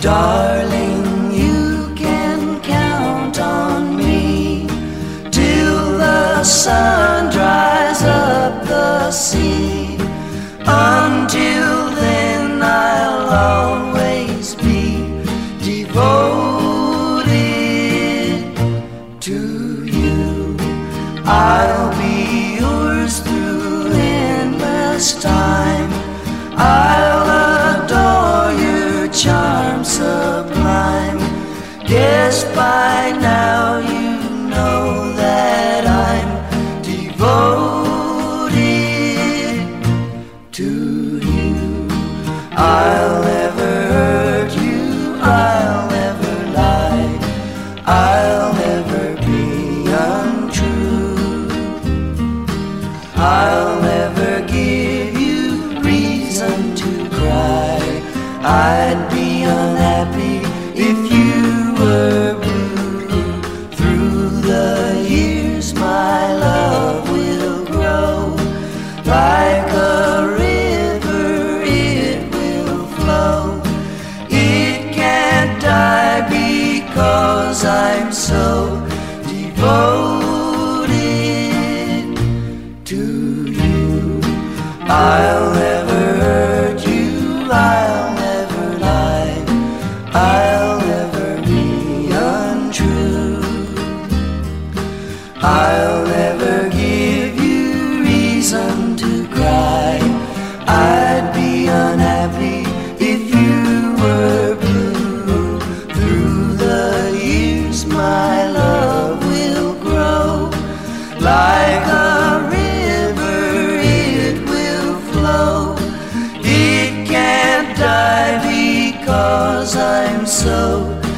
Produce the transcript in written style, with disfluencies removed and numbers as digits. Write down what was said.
Darling, you can count on me till the sun dries up the sea. Until then I'll always be devoted to you. I'll be yours through endless time. I'll adore your charm sublime. Guess by now you know that I'm devoted to you. I'll never hurt you, I'll never lie, I'll never be untrue. I'll never give you reason to cry. I'd be unhappy if you were blue. Through the years my love will grow. Like a river it will flow. It can't die because I'm so devoted to you. I'll never hurt you, I'll never lie, I'll never be untrue. I'll never give you reason to cry. I'd be unhappy if you were blue. Through the years my love will grow. Like a river it will flow. It can't die because I'm so